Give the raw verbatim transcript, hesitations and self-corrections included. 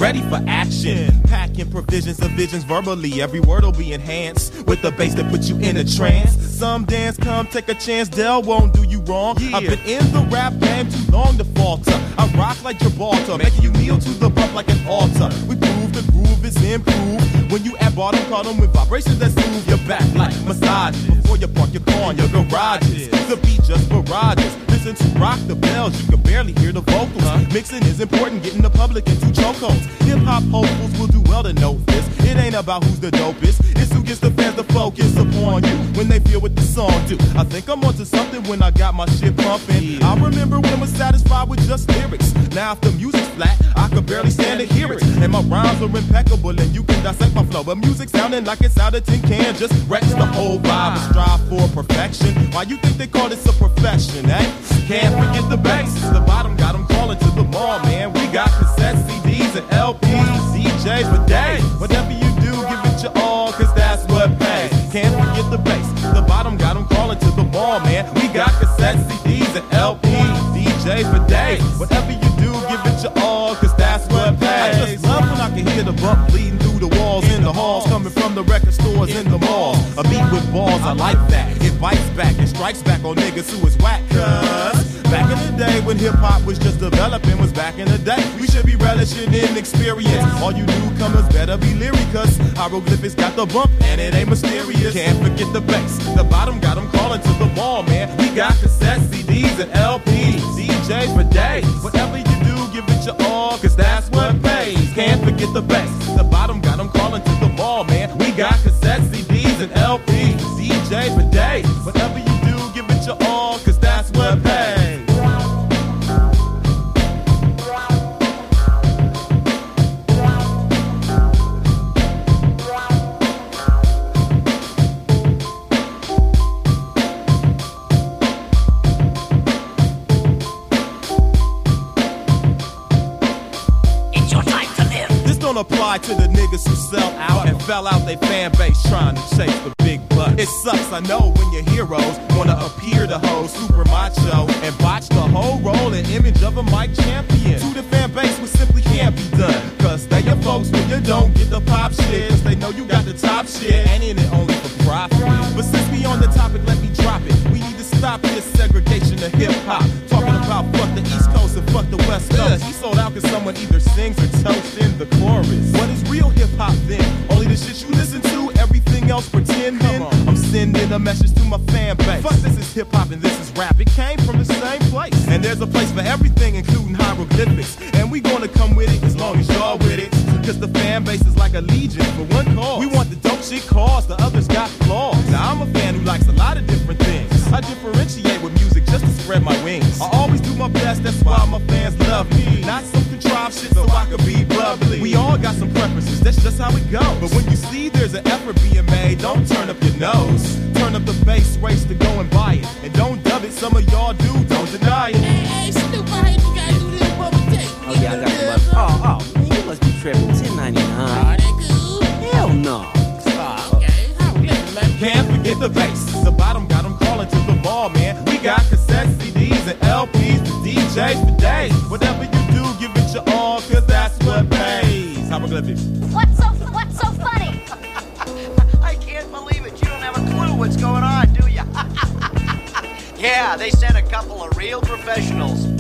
ready for action. Packing provisions of visions verbally, every word will be enhanced with the bass that puts you in a trance. Some dance, come take a chance, Dell won't do you wrong. Yeah. I've been in the rap game too long to falter. I rock like Gibraltar, making you kneel to the bump like an altar. We prove the groove is improved when you at bottom, caught them with vibrations that soothe your back like massages. Before you park your car in your garages, the beat just barrages. Listen to rock the bells, you can barely hear the vocals. Huh? Mixing is important, getting the public into chokeholds. Hip-hop hopefuls will do well to note this. It ain't about who's the dopest, it's who gets the fans to focus upon you when they feel what the song do. I think I'm onto something when I got my shit pumping. Yeah. I remember when I was satisfied with just lyrics. Now if the music's flat, I could barely stand to hear it. And my rhymes are impeccable and you can dissect my flow. But music sounding like it's out of tin can just wrecks the whole vibe and strive for perfection. Why you think they call this a profession, eh? Can't forget the bass. The bottom got them calling to the mall, man. We got cassettes, C Ds, and L Ps, D Js for days. Whatever you do, give it your all, cause that's what pays. Can't forget the bass. The bottom got them calling to the mall, man. We got cassettes, C Ds, and L Ps, D Js for days. Whatever you do, give it your all, cause that's what pays. I just love when I can hear the bump bleeding through the walls in the halls, coming from the record stores in the malls. A beat with balls, I like that. It bites back and strikes back on niggas who is whack, cuz back in the day when hip-hop was just developing was back in the day. We should be relishing in experience. All you newcomers better be leery, cause hieroglyphics got the bump and it ain't mysterious. Can't forget the bass. The bottom got them calling to the mall, man. We got cassettes, C Ds, and L Ps, D Js for days. Whatever you do, give it your all, cause that's what pays. Can't forget the bass. The bottom got them calling to the mall, man. We got cassettes, C Ds, and L Ps, D Js for days. Whatever you do, give it your all, cause that's what pays. Apply to the niggas who sell out and fell out they fan base trying to chase the big bucks. It sucks, I know, when your heroes wanna appear to hold super macho and botch the whole role and image of a mic champion. To the fan base, what simply can't be done. Cause they your folks when you don't get the pop shit. Cause they know you got the top shit and in it only for profit. But since we on the topic, let me drop it. We need to stop this segregation of hip hop. Talking about fuck the East Coast and fuck the West Coast. He sold out cause someone either sings or toasts in the chorus. What is real hip hop then? Only the shit you listen to, everything else pretending. I'm sending a message to my fan base. Fuck, this is hip hop and this is rap. It came from the same place. And there's a place for everything, including hieroglyphics. And we gonna come with it as long as y'all with it. Cause the fan base is like a legion for one cause. We want the dope shit cause, the others got flaws. Now I'm a fan who likes a lot of different things. I differentiate with music just to spread my wings. I always do my best, that's why my fans love me. Not some contrived shit so I can be bubbly. We all got some preferences, that's just how it goes. But when you see there's an effort being made, don't turn up your nose. Turn up the bass, race to go and buy it. And don't dub it, some of y'all do, don't deny it. Hey, hey, stupid, how you gotta do this public tape? Oh yeah, I got the love. Oh, oh, man, you must be tripping. ten ninety-nine. Oh, they cool? Hell no. Oh, okay. How we get man? Can't forget the bass. The bottom got them calling to the ball, man. We got cassettes, C Ds, and L Ps, the D Js for days. Whatever you do, give it your all, cause that's what pays. Hieroglyphics. What's so, what's so funny? I can't believe it. You don't have a clue what's going on, do you? Yeah, they sent a couple of real professionals.